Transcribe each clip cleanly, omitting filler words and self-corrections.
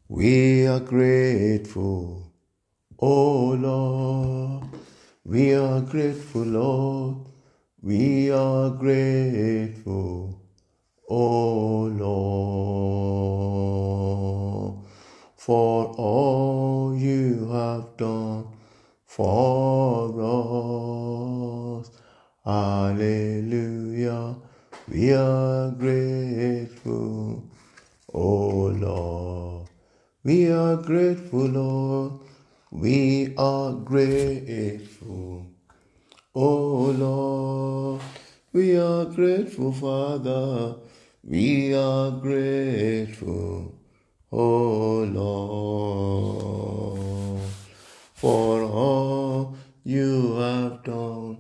We are grateful, oh Lord. We are grateful, Lord. We are grateful, oh Lord, for all you have done for us. Hallelujah. We are grateful, oh Lord. We are grateful, Lord. We are grateful, oh Lord. We are grateful, Father. We are grateful, oh Lord, for all you have done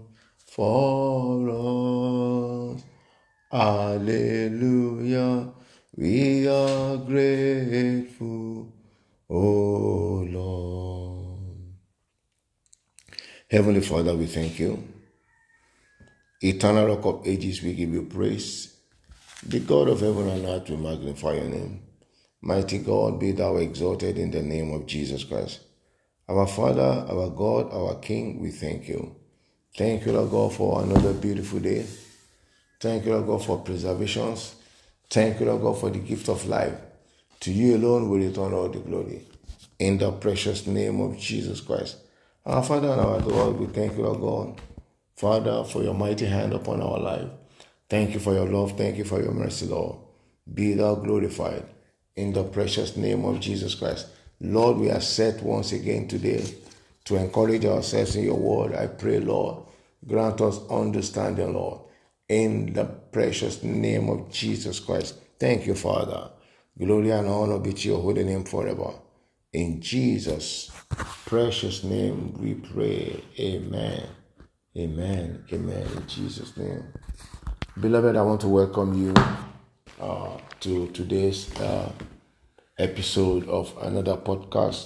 for us. Hallelujah. We are grateful, oh Lord. Heavenly Father, we thank you. Eternal Rock of Ages, we give you praise. The God of heaven and earth, we magnify your name. Mighty God, be thou exalted in the name of Jesus Christ. Our Father, our God, our King, we thank you. Thank you, Lord God, for another beautiful day. Thank you, Lord God, for preservations. Thank you, Lord God, for the gift of life. To you alone we return all the glory. In the precious name of Jesus Christ. Our Father and our God, we thank you, Lord God, Father, for your mighty hand upon our life. Thank you for your love. Thank you for your mercy, Lord. Be thou glorified. In the precious name of Jesus Christ. Lord, we are set once again today to encourage ourselves in your word. I pray, Lord, grant us understanding, Lord. In the precious name of Jesus Christ. Thank you, Father. Glory and honor be to your holy name forever. In Jesus' precious name we pray. Amen. Amen. Amen. In Jesus' name. Beloved, I want to welcome you to today's episode of another podcast.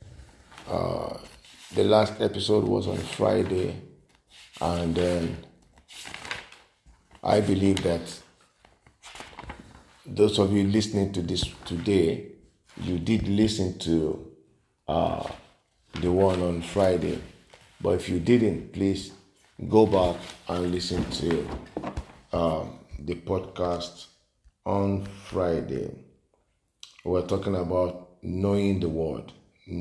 The last episode was on Friday, and then I believe that those of you listening to this today, you did listen to the one on Friday. But if you didn't, please go back and listen to the podcast on Friday. We're talking about knowing the word,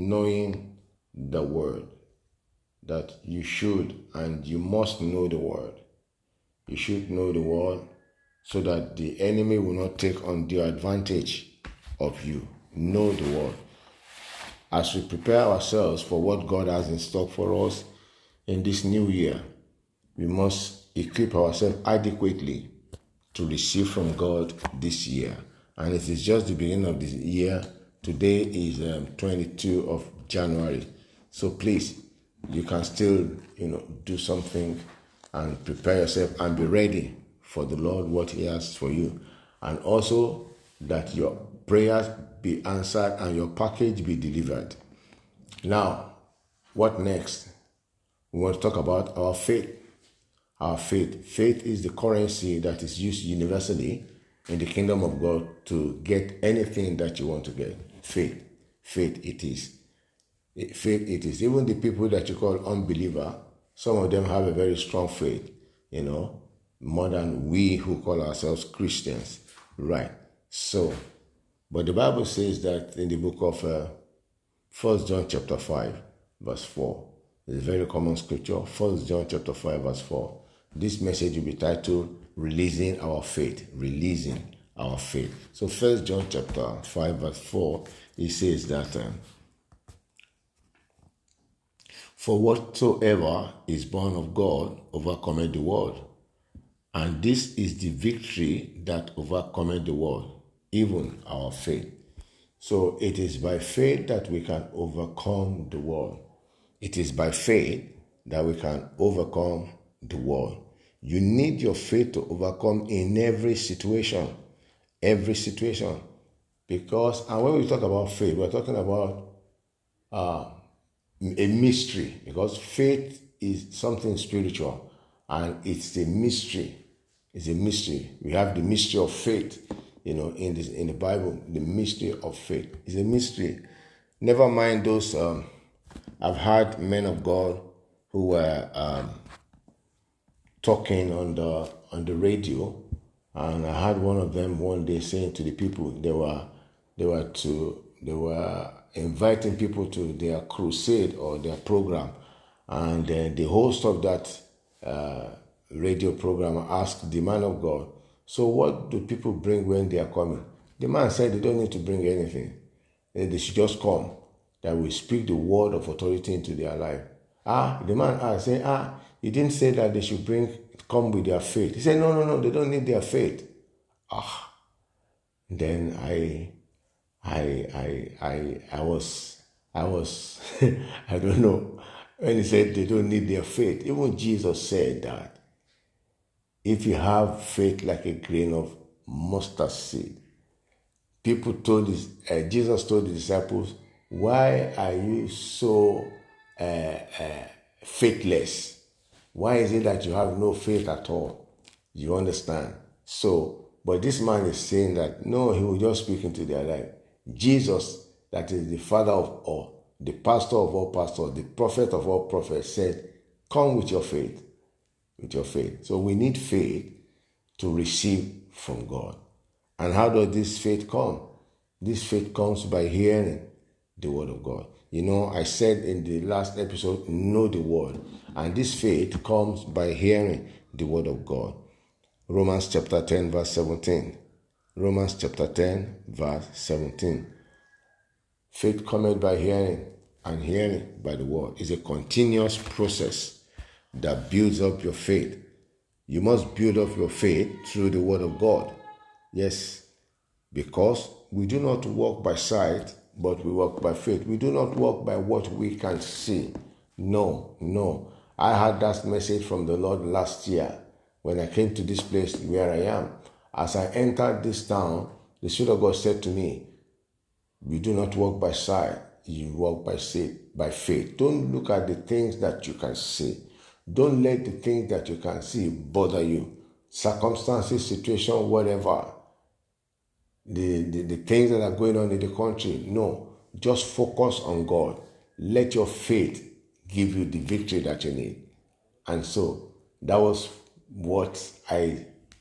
that you should and you must know the word. You should know the word so that the enemy will not take undue advantage of you. Know the word. As we prepare ourselves for what God has in stock for us in this new year, we must equip ourselves adequately to receive from God this year. And it is just the beginning of this year. Today is 22 of January. So please, you can still, do something and prepare yourself and be ready for the Lord, what He has for you. And also that your prayers be answered and your package be delivered. Now, what next? We want to talk about our faith. Our faith. Faith is the currency that is used universally in the kingdom of God to get anything that you want to get. Faith it is. Faith it is. Even the people that you call unbeliever, some of them have a very strong faith, more than we who call ourselves Christians. Right. So, but the Bible says that in the book of 1 John chapter 5, verse 4. It's a very common scripture. 1 John chapter 5, verse 4. This message will be titled, Releasing Our Faith. Releasing Our Faith. So 1 John chapter 5, verse 4, it says that, for whatsoever is born of God overcometh the world. And this is the victory that overcometh the world, even our faith. So it is by faith that we can overcome the world. It is by faith that we can overcome the world. You need your faith to overcome in every situation. Every situation. Because, and when we talk about faith, we're talking about a mystery. Because faith is something spiritual. And it's a mystery. It's a mystery. We have the mystery of faith. in the Bible, the mystery of faith is a mystery. Never mind those. I've heard men of God who were talking on the radio, and I heard one of them one day saying to the people they were inviting people to their crusade or their program, and the host of that radio program asked the man of God, so what do people bring when they are coming? The man said they don't need to bring anything. They should just come, that we speak the word of authority into their life. The man asked, he didn't say that they should come with their faith. He said, no, they don't need their faith. Then I was I don't know, when he said they don't need their faith. Even Jesus said that if you have faith like a grain of mustard seed, Jesus told the disciples, why are you so faithless? Why is it that you have no faith at all? You understand? So, but this man is saying that, no, he will just speak into their life. Jesus, that is the father of all, the pastor of all pastors, the prophet of all prophets, said, come with your faith. With your faith. So we need faith to receive from God. And how does this faith come? This faith comes by hearing the word of God. I said in the last episode, know the word. And this faith comes by hearing the word of God. Romans chapter 10, verse 17. Romans chapter 10, verse 17. Faith cometh by hearing, and hearing by the word. It's a continuous process that builds up your faith. You must build up your faith through the word of God. Yes, because we do not walk by sight, but we walk by faith. We do not walk by what we can see. No. I had that message from the Lord last year when I came to this place where I am. As I entered this town, the Spirit of God said to me, you do not walk by sight, you walk by faith. Don't look at the things that you can see. Don't let the things that you can see bother you. Circumstances, situation, whatever. The things that are going on in the country. No. Just focus on God. Let your faith give you the victory that you need. And so that was what I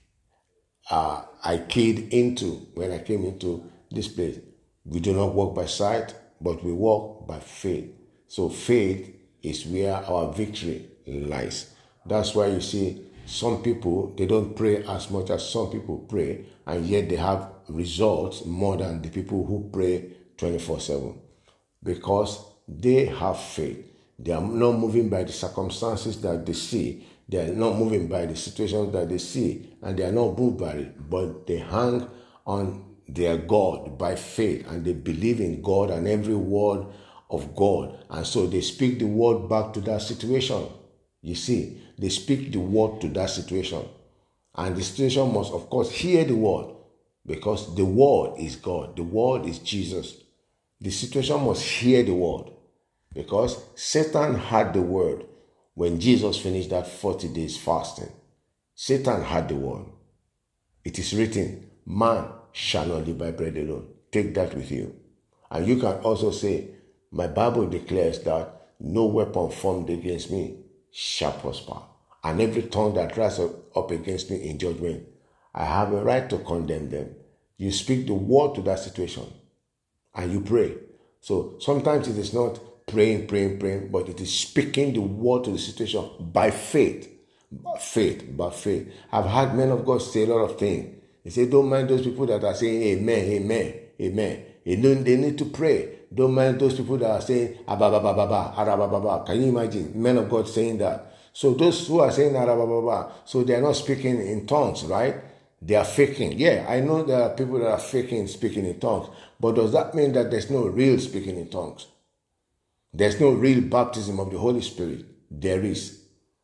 keyed into when I came into this place. We do not walk by sight, but we walk by faith. So faith is where our victory lies. That's why you see some people, they don't pray as much as some people pray, and yet they have results more than the people who pray 24/7. Because they have faith. They are not moving by the circumstances that they see. They are not moving by the situations that they see, and they are not moved by it, but they hang on their God by faith, and they believe in God and every word of God. And so they speak the word back to that situation. You see, they speak the word to that situation. And the situation must, of course, hear the word, because the word is God. The word is Jesus. The situation must hear the word, because Satan had the word when Jesus finished that 40 days fasting. Satan had the word. It is written, man shall not live by bread alone. Take that with you. And you can also say, my Bible declares that no weapon formed against me shall prosper. And every tongue that rises up against me in judgment, I have a right to condemn them. You speak the word to that situation and you pray. So sometimes it is not praying, but it is speaking the word to the situation by faith. By faith. I've had men of God say a lot of things. They say, don't mind those people that are saying amen. They need to pray. Don't mind those people that are saying arabababa. Can you imagine men of God saying that? So those who are saying arabababa, so they are not speaking in tongues, right? They are faking. Yeah, I know there are people that are faking speaking in tongues, but does that mean that there's no real speaking in tongues? There's no real baptism of the Holy Spirit? There is.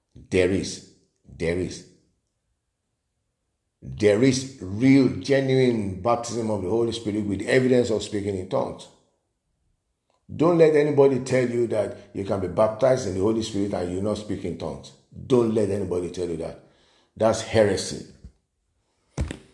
There is real, genuine baptism of the Holy Spirit with evidence of speaking in tongues. Don't let anybody tell you that you can be baptized in the Holy Spirit and you not speak in tongues. Don't let anybody tell you that. That's heresy.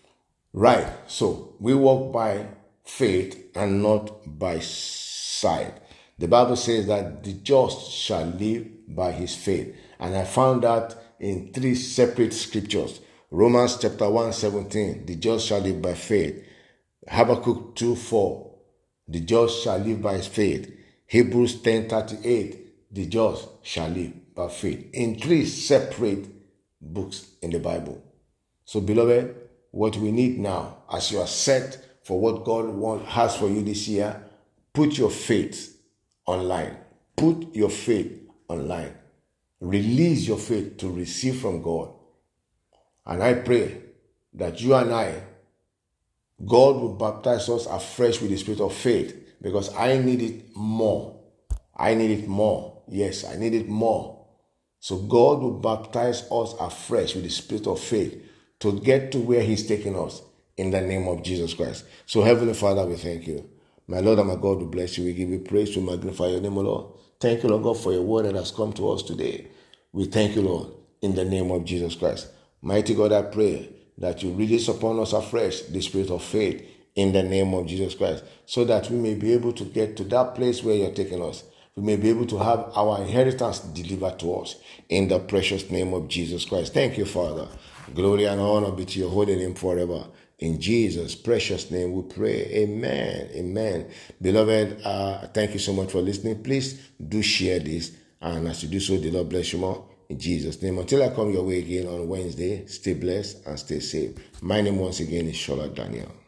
Right. So we walk by faith and not by sight. The Bible says that the just shall live by his faith. And I found that in 3 separate scriptures. Romans chapter 1:17, the just shall live by faith. Habakkuk 2:4, the just shall live by his faith. Hebrews 10:38, the just shall live by faith. In 3 separate books in the Bible. So beloved, what we need now, as you are set for what God has for you this year, put your faith online. Put your faith online. Release your faith to receive from God. And I pray that you and I, God will baptize us afresh with the spirit of faith, because I need it more. I need it more. Yes, I need it more. So God will baptize us afresh with the spirit of faith to get to where he's taking us in the name of Jesus Christ. So Heavenly Father, we thank you. My Lord and my God, we bless you. We give you praise to magnify your name, O Lord. Thank you, Lord God, for your word that has come to us today. We thank you, Lord, in the name of Jesus Christ. Mighty God, I pray that you release upon us afresh the spirit of faith in the name of Jesus Christ, so that we may be able to get to that place where you're taking us. We may be able to have our inheritance delivered to us in the precious name of Jesus Christ. Thank you, Father. Glory and honor be to your holy name forever. In Jesus' precious name we pray. Amen. Amen. Beloved, thank you so much for listening. Please do share this. And as you do so, the Lord bless you more. In Jesus' name. Until I come your way again on Wednesday, stay blessed and stay safe. My name once again is Shola Daniel.